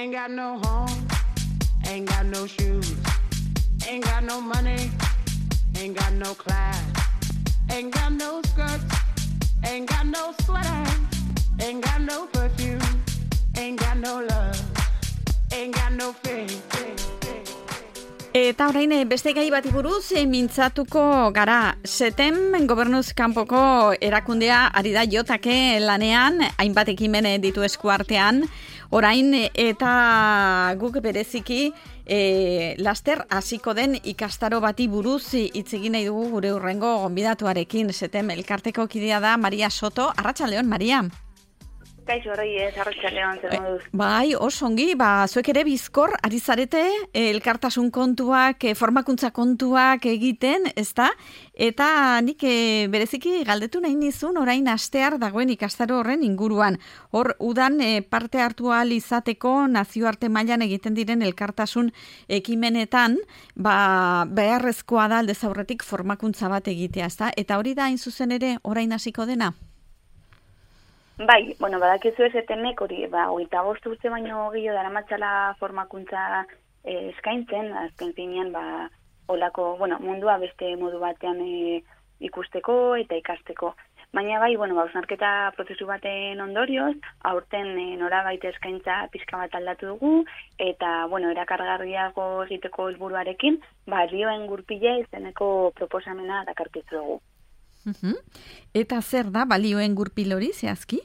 Ain't got no home, ain't got no shoes, ain't got no money, ain't got no class, ain't got no skirts, ain't got no sweater, ain't got no perfume, ain't got no love, ain't got no faith. Eta orain beste gai bati buruz mintzatuko gara. SETEM gobernuz kanpoko erakundea ari da jotake lanean, hainbat ekimen ditu eskuartean, orain eta guk bereziki laster hasiko den ikastaro bati buruz hitz egin nahi dugu gure hurrengo gonbidatuarekin. SETEM elkarteko kidea da Maria Soto. Arratsaldeon, Maria. Kaixo Reyes, arratsaldeon, zer moduz? Bai, oso ongi, zuek ere bizkor ari zarete elkartasun kontuak, formakuntza kontuak egiten, ezta? Eta nik bereziki galdetu nahi nizun orain astear dagoen ikastaro horren inguruan. Hor udan parte hartu ahal izateko nazioarte mailan egiten diren elkartasun ekimenetan, beharrezkoa da aldez aurretik formakuntza bat egitea, ezta? Eta hori da hain zuzen ere orain hasiko dena? Bai, badakizu SETEMek hori, 25 urte baino gehiago daramatzala formakuntza eskaintzen, azken finean, olako, mundua beste modu batean ikusteko eta ikasteko. Baina bai, hausnarketa prozesu baten ondorioz, aurten norabait eskaintza pixka bat aldatu dugu, eta, erakargarriago egiteko helburuarekin, balioen gurpila izeneko proposamena dakarkizu dugu. Eta zer da balioen gurpil hori, zehazki?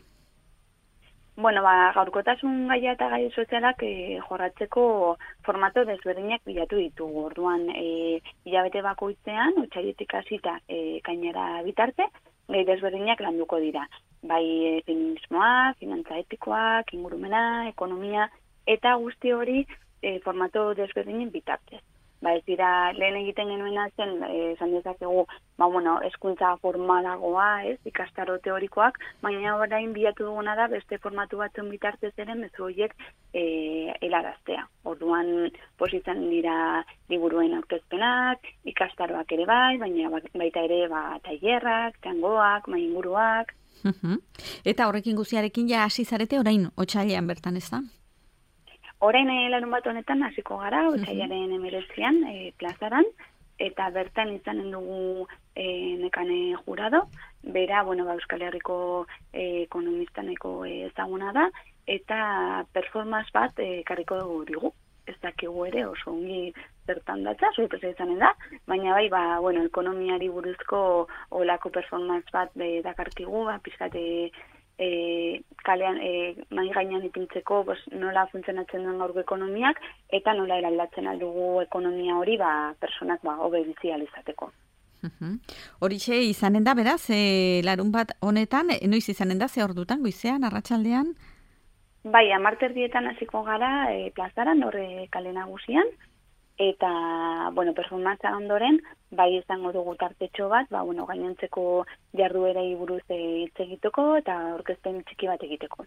Gaurkotasun gaia eta gai sozialak jorratzeko formato desberdinak bilatu ditugu. Orduan, hilabete bakoitzean, otsailetik hasita ekainera bitarte, gai desberdinak landuko dira. Bai feminismoa, finantza etikoak, ingurumena, ekonomia, eta guzti hori formato desberdinen bitartez. Ez dira, lehen egiten genuena zen, esan dezakegu, hezkuntza formalagoa, ikastaro teorikoak, baina orain bilatu duguna da beste formatu batzuen bitartez ere mezu horiek helaraztea. Orduan, izan dira liburuen aurkezpenak, ikastaroak ere baina baita ere tailerrak, tangoak, mainguruak. Eta horrekin guztiarekin ja hasi zarete orain otsailean bertan, ez da? Orain larun bat honetan hasiko gara, otsailaren 19an plazaran, eta bertan izanen dugu nekane jurado, bera, Euskal Herriko ekonomistaneko ezaguna da, eta performance bat karriko dugu digu. Ez dakigu ere oso ongi zertan datza, sorpresa izanen da, baina bai, ekonomiari buruzko olako performance bat dakarkigu, pixkate kalean mai gainean ipintzeko nola funtzionatzen duen gaurko ekonomiak eta nola eraldatzen aldugu ekonomia hori personak hobe bizi ahal izateko. Horixe izanen da, beraz, larun bat honetan, noiz izanen da, ze ordutan, goizean, arratsaldean? Bai, 10:00 hasiko gara plazaran, horre kale nagusian, eta, performantzia ondoren, bai izango dugu tartetxo bat, gainontzeko jarduerei buruz hitz egiteko eta aurkezpen txiki bat egiteko.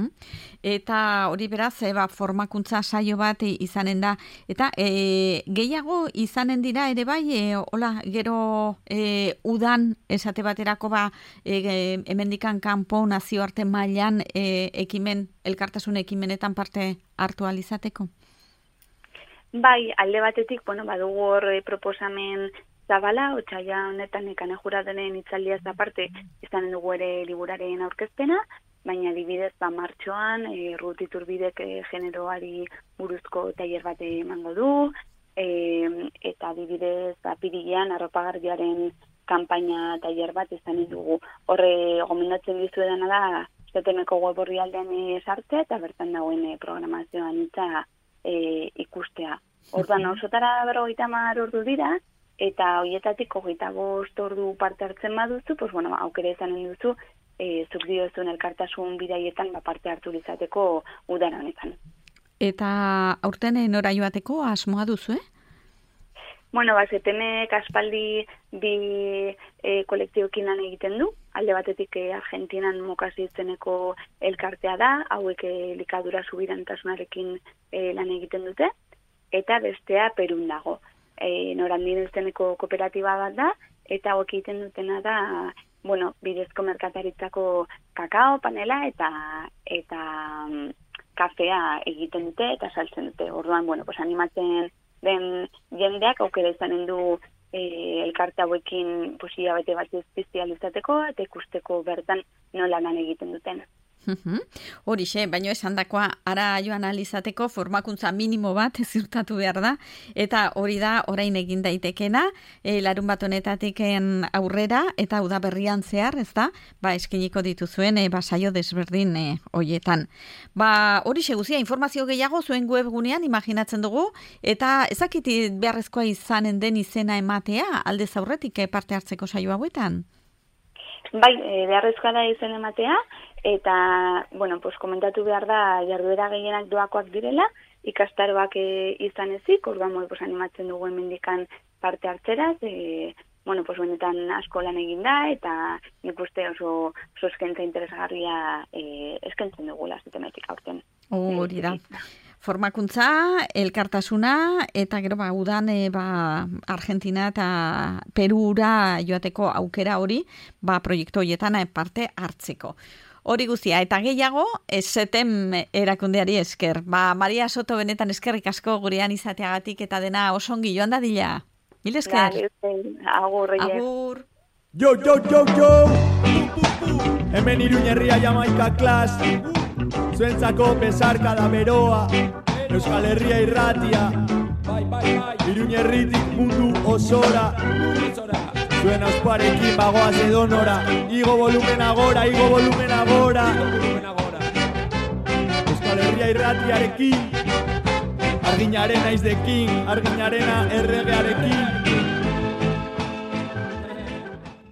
Eta hori beraz, formakuntza saio bat izanen da. Eta gehiago izanen dira ere bai, gero udan esate baterako hemendikan kanpo nazioarte mailan elkartasun ekimenetan parte hartu ahal izateko? Bai, alde batetik, badugu hor proposamen zabala, otsaila honetan nekane juradoren hitzaldiaz aparte, izanen dugu ere liburaren aurkezpena, baina adibidez, martxoan, Ruth Iturbidek generoari buruzko tailer bat emango du, eta adibidez, apirilean arropagarbiaren kanpaina tailer bat izanen dugu. Horre, gomendatzen dizuedana da, SETEMeko web orrialdean sartzea, eta bertan dagoen programazioan hitza ikustea. Orduan, osotara 50 ordu dira, eta horietatik 25 ordu parte hartzen baduzu, aukera izanen duzu, zuk diozun elkartasun bidaietan parte hartu izateko udara honetan. Eta aurten nora joateko asmoa duzu, SETEMek aspaldi bi kolektioekin lan egiten du. Alde batetik Argentinan Mokasi izeneko elkartea da, hauek elikadura subirantasunarekin lan egiten dute, eta bestea Perun dago. Norandin izeneko kooperatiba bat da, eta hauek egiten dutena da, bidezko merkataritzako kakao, panela eta kafea egiten dute eta saltzen dute. Orduan, bueno, pues animatzen den jendeak aukera izanen du elkarte hauekin hilabete bat espezializateko eta ikusteko bertan nola lan egiten duten. Horixe, baino esandakoa ara joan alizateko formakuntza minimo bat ziurtatu behar da, eta hori da orain egin daitekena, larun bat honetatik aurrera, eta udaberrian zehar, ez da, eskeniko dituzuen saio desberdin hoietan. Horixe guzia, informazio gehiago zuen webgunean imaginatzen dugu, eta ezakiti beharrezkoa izanen den izena ematea, aldez aurretik parte hartzeko saio hauetan? Bai, beharrezkoa da izen ematea, eta, bueno, komentatu behar da jarduera gehienak doakoak direla, ikastaroak izan ezik, orduan, animatzen dugu hemendikan parte hartzeraz, benetan asko lan egin da, eta nik uste oso eskentza interesgarria eskentzen dugula zutemetik aurten. Hori da. Formakuntza, elkartasuna, eta gero udan Argentina eta Perura joateko aukera hori, proiektu horietan parte hartzeko. Hori guztia, eta gehiago, SETEM erakundeari esker. Maria Soto benetan eskerrik asko gurean izateagatik eta dena osongi joan dadila. Mil esker. Agur, Agur. Yo! Hemen Iruñerria Jamaika klas. Zuentzako besarka da beroa, Euskal Herria irratia, Iruñerritik mundu osora, zuen ausparekin bagoaz edonora, igo volumen agora, Euskal Herria irratiarekin, arginaren aizdekin, arginarena erregearekin.